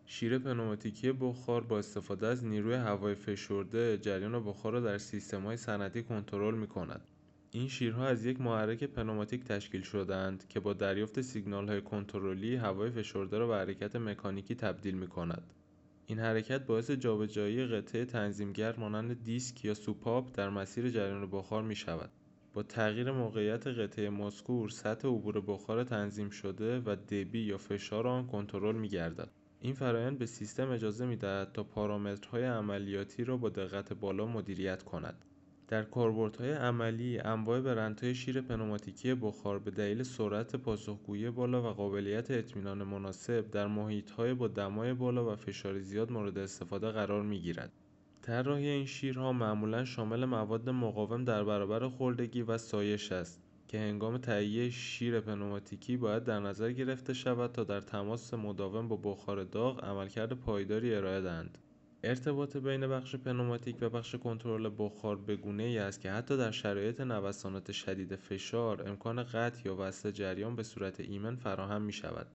شیر پنوماتیکی بخار با استفاده از نیروی هوای فشرده جریان بخار را در سیستم‌های صنعتی کنترل می‌کند. این شیرها از یک محرک پنوماتیک تشکیل شده‌اند که با دریافت سیگنال‌های کنترلی هوای فشرده را به حرکت مکانیکی تبدیل می‌کند. این حرکت باعث جابجایی قطعه تنظیمگر مانند دیسک یا سوپاپ در مسیر جریان بخار می‌شود. با تغییر موقعیت قطعه مذکور، سطح عبور بخار تنظیم شده و دبی یا فشار آن کنترل می‌گردد. این فرآیند به سیستم اجازه می‌دهد تا پارامترهای عملیاتی را با دقت بالا مدیریت کند. در کاربردهای عملی، انواع برندهای شیر پنوماتیکی بخار به دلیل سرعت پاسخگویی بالا و قابلیت اطمینان مناسب در محیط‌های با دمای بالا و فشار زیاد مورد استفاده قرار می‌گیرد. طراحی این شیرها معمولاً شامل مواد مقاوم در برابر خوردگی و سایش است که هنگام تهیه شیر پنوماتیکی باید در نظر گرفته شود تا در تماس مداوم با بخار داغ عملکرد پایداری ارائه دهند. ارتباط بین بخش پنوماتیک و بخش کنترل بخار به‌گونه‌ای است که حتی در شرایط نوسانات شدید فشار، امکان قطع یا وصل جریان به صورت ایمن فراهم می‌شود.